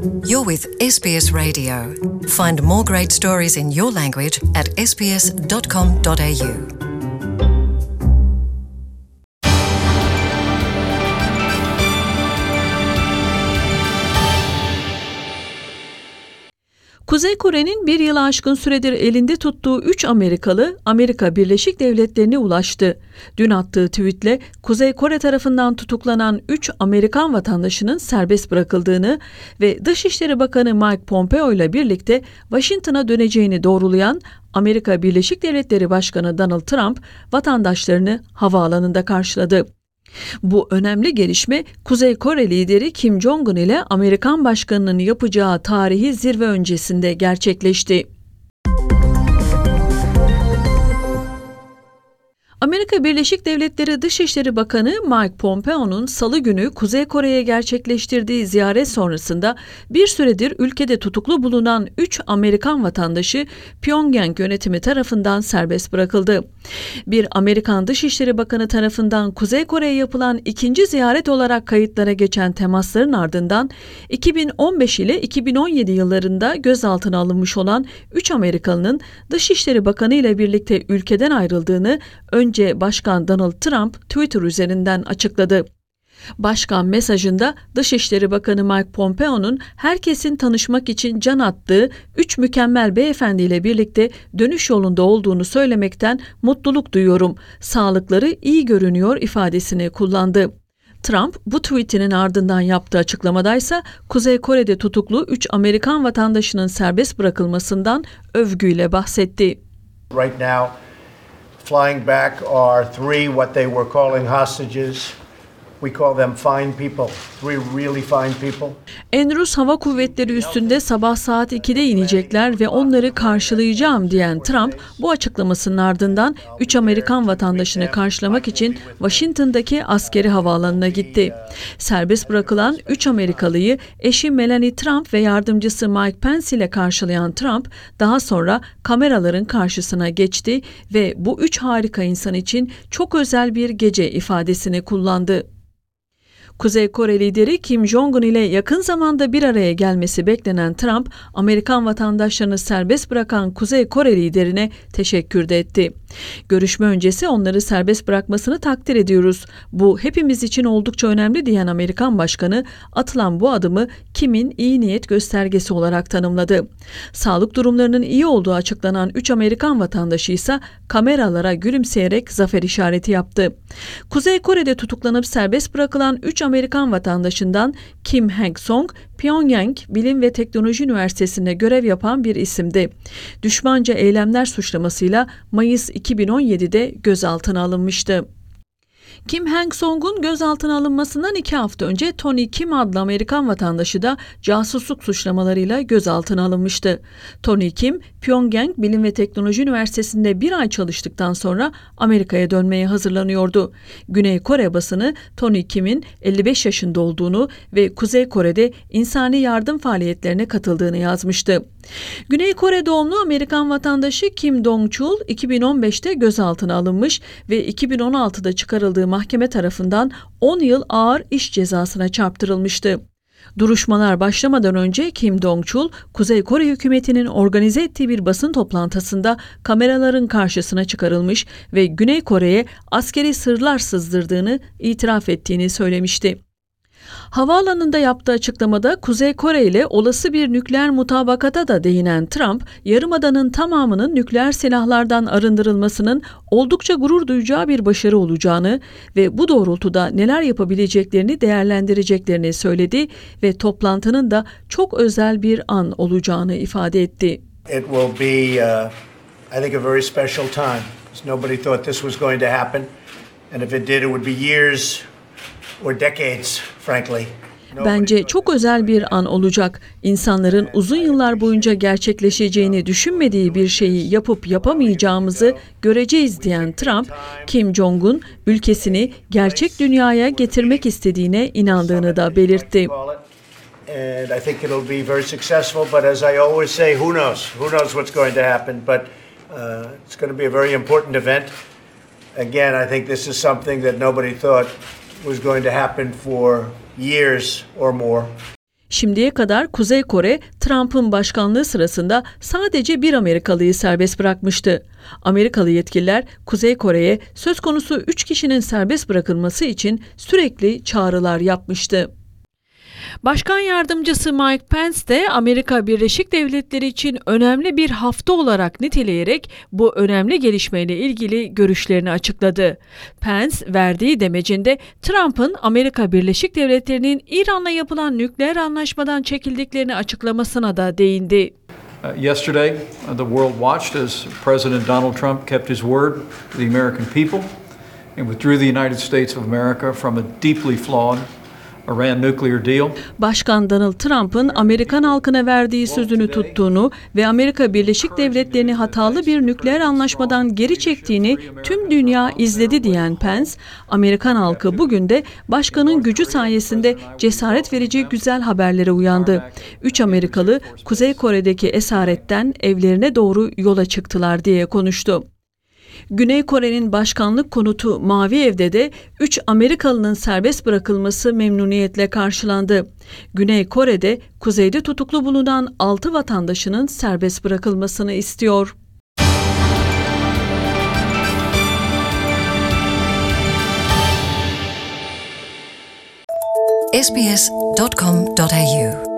You're with SBS Radio. Find more great stories in your language at sbs.com.au. Kuzey Kore'nin bir yılı aşkın süredir elinde tuttuğu 3 Amerikalı, Amerika Birleşik Devletleri'ne ulaştı. Dün attığı tweetle Kuzey Kore tarafından tutuklanan 3 Amerikan vatandaşının serbest bırakıldığını ve Dışişleri Bakanı Mike Pompeo ile birlikte Washington'a döneceğini doğrulayan Amerika Birleşik Devletleri Başkanı Donald Trump vatandaşlarını havaalanında karşıladı. Bu önemli gelişme Kuzey Kore lideri Kim Jong-un ile Amerikan başkanının yapacağı tarihi zirve öncesinde gerçekleşti. Amerika Birleşik Devletleri Dışişleri Bakanı Mike Pompeo'nun Salı günü Kuzey Kore'ye gerçekleştirdiği ziyaret sonrasında bir süredir ülkede tutuklu bulunan 3 Amerikan vatandaşı Pyongyang yönetimi tarafından serbest bırakıldı. Bir Amerikan Dışişleri Bakanı tarafından Kuzey Kore'ye yapılan ikinci ziyaret olarak kayıtlara geçen temasların ardından 2015 ile 2017 yıllarında gözaltına alınmış olan 3 Amerikalının Dışişleri Bakanı ile birlikte ülkeden ayrıldığını önce Başkan Donald Trump Twitter üzerinden açıkladı. Başkan mesajında Dışişleri Bakanı Mike Pompeo'nun herkesin tanışmak için can attığı 3 mükemmel beyefendiyle birlikte dönüş yolunda olduğunu söylemekten mutluluk duyuyorum. Sağlıkları iyi görünüyor ifadesini kullandı. Trump bu tweetinin ardından yaptığı açıklamadaysa Kuzey Kore'de tutuklu 3 Amerikan vatandaşının serbest bırakılmasından övgüyle bahsetti. Right now, flying back are 3 what they were calling hostages. We call them fine people. 3 really fine people. Andrews Hava Kuvvetleri üstünde sabah saat 2'de inecekler ve onları karşılayacağım diyen Trump bu açıklamasının ardından 3 Amerikan vatandaşını karşılamak için Washington'daki askeri havaalanına gitti. Serbest bırakılan 3 Amerikalıyı eşi Melania Trump ve yardımcısı Mike Pence ile karşılayan Trump daha sonra kameraların karşısına geçti ve bu 3 harika insan için çok özel bir gece ifadesini kullandı. Kuzey Kore lideri Kim Jong-un ile yakın zamanda bir araya gelmesi beklenen Trump, Amerikan vatandaşlarını serbest bırakan Kuzey Kore liderine teşekkür de etti. Görüşme öncesi onları serbest bırakmasını takdir ediyoruz. Bu hepimiz için oldukça önemli diyen Amerikan başkanı, atılan bu adımı Kim'in iyi niyet göstergesi olarak tanımladı. Sağlık durumlarının iyi olduğu açıklanan 3 Amerikan vatandaşı ise kameralara gülümseyerek zafer işareti yaptı. Kuzey Kore'de tutuklanıp serbest bırakılan 3 Amerikan vatandaşından Kim Hang-song, Pyongyang Bilim ve Teknoloji Üniversitesi'nde görev yapan bir isimdi. Düşmanca eylemler suçlamasıyla Mayıs 2017'de gözaltına alınmıştı. Kim Hang-song'un gözaltına alınmasından 2 hafta önce Tony Kim adlı Amerikan vatandaşı da casusluk suçlamalarıyla gözaltına alınmıştı. Tony Kim, Pyongyang Bilim ve Teknoloji Üniversitesi'nde 1 ay çalıştıktan sonra Amerika'ya dönmeye hazırlanıyordu. Güney Kore basını Tony Kim'in 55 yaşında olduğunu ve Kuzey Kore'de insani yardım faaliyetlerine katıldığını yazmıştı. Güney Kore doğumlu Amerikan vatandaşı Kim Dong-chul 2015'te gözaltına alınmış ve 2016'da çıkarıldığı mahkeme tarafından 10 yıl ağır iş cezasına çarptırılmıştı. Duruşmalar başlamadan önce Kim Dong-chul, Kuzey Kore hükümetinin organize ettiği bir basın toplantısında kameraların karşısına çıkarılmış ve Güney Kore'ye askeri sırlar sızdırdığını itiraf ettiğini söylemişti. Havaalanında yaptığı açıklamada Kuzey Kore ile olası bir nükleer mutabakata da değinen Trump, Yarımada'nın tamamının nükleer silahlardan arındırılmasının oldukça gurur duyacağı bir başarı olacağını ve bu doğrultuda neler yapabileceklerini değerlendireceklerini söyledi ve toplantının da çok özel bir an olacağını ifade etti. It will be, I think, a very special time. Nobody thought this was going to happen, and if it did, it would be years or decades, frankly. Bence çok özel bir an olacak. İnsanların uzun yıllar boyunca gerçekleşeceğini düşünmediği bir şeyi yapıp yapamayacağımızı göreceğiz diyen Trump, Kim Jong-un ülkesini gerçek dünyaya getirmek istediğine inandığını da belirtti. And I think it'll be very successful, but as I always say, who knows? Who knows what's going to happen? But it's going to be a very important event. Again, I think this is something that nobody thought was going to happen for years or more. Şimdiye kadar Kuzey Kore, Trump'ın başkanlığı sırasında sadece bir Amerikalıyı serbest bırakmıştı. Amerikalı yetkililer Kuzey Kore'ye söz konusu 3 kişinin serbest bırakılması için sürekli çağrılar yapmıştı. Başkan yardımcısı Mike Pence de Amerika Birleşik Devletleri için önemli bir hafta olarak niteleyerek bu önemli gelişmeyle ilgili görüşlerini açıkladı. Pence verdiği demecinde Trump'ın Amerika Birleşik Devletleri'nin İran'la yapılan nükleer anlaşmadan çekildiklerini açıklamasına da değindi. Yesterday, the world watched as President Donald Trump kept his word to the American people and withdrew the United States of America from a deeply flawed Iran nuclear deal. Başkan Donald Trump'ın Amerikan halkına verdiği sözünü tuttuğunu ve Amerika Birleşik Devletleri'ni hatalı bir nükleer anlaşmadan geri çektiğini tüm dünya izledi diyen Pence, Amerikan halkı bugün de başkanın gücü sayesinde cesaret verici güzel haberlere uyandı. 3 Amerikalı Kuzey Kore'deki esaretten evlerine doğru yola çıktılar diye konuştu. Güney Kore'nin başkanlık konutu Mavi Ev'de de 3 Amerikalının serbest bırakılması memnuniyetle karşılandı. Güney Kore'de kuzeyde tutuklu bulunan 6 vatandaşının serbest bırakılmasını istiyor. sbs.com.au